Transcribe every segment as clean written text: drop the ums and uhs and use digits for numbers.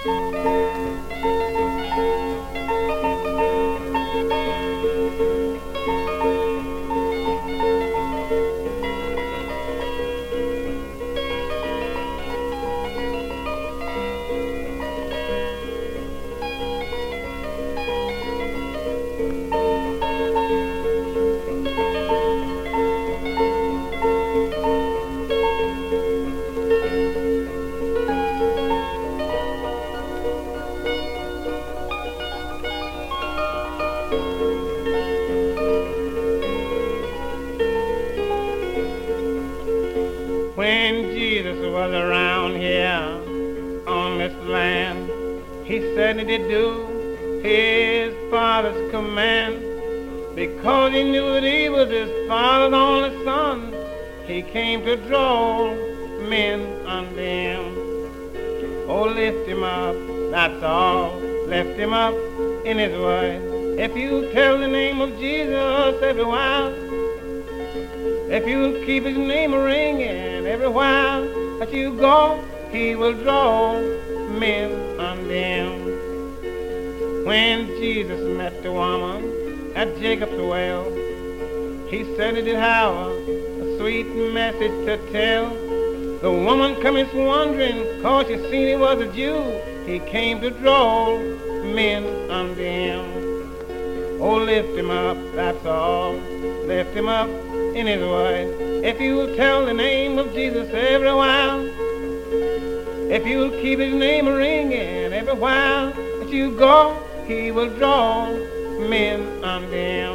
When Jesus was around here on this land, he said he did do his Father's command, because he knew that he was his Father's only Son. He came to draw men unto him. Oh, lift him up, that's all. Lift him up in his word. If you tell the name of Jesus every while, if you'll keep his name ringing every while that you go, he will draw men unto him. When Jesus met the woman at Jacob's well, he said he did have a sweet message to tell. The woman coming wondering, cause she seen he was a Jew. He came to draw men unto him. Oh, lift him up, that's all. Lift him up in his word. If you'll tell the name of Jesus every while, if you'll keep his name ringing every while that you go, he will draw men unto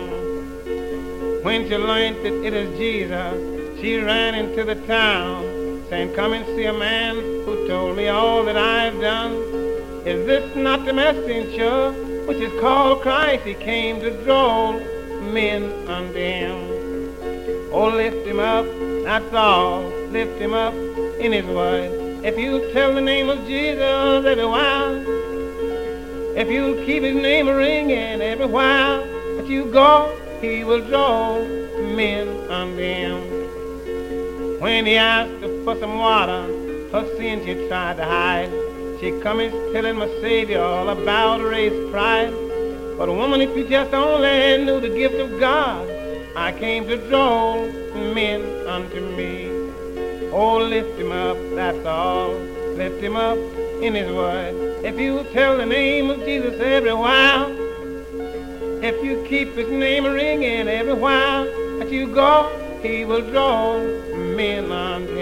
him. When she learned that it is Jesus, she ran into the town, saying, come and see a man who told me all that I've done. Is this not the messenger which is called Christ? He came to draw men unto him. Oh, lift him up, that's all. Lift him up in his word. If you tell the name of Jesus every while, if you keep his name ringing every while that you go, he will draw men unto him. When he asked her for some water, her sin she tried to hide. She coming telling my Savior all about race pride. But woman, if you just only knew the gift of God, I came to draw men unto me. Oh, lift him up, that's all. Lift him up in his word. If you tell the name of Jesus every while, if you keep his name ringing every while that you go, he will draw men unto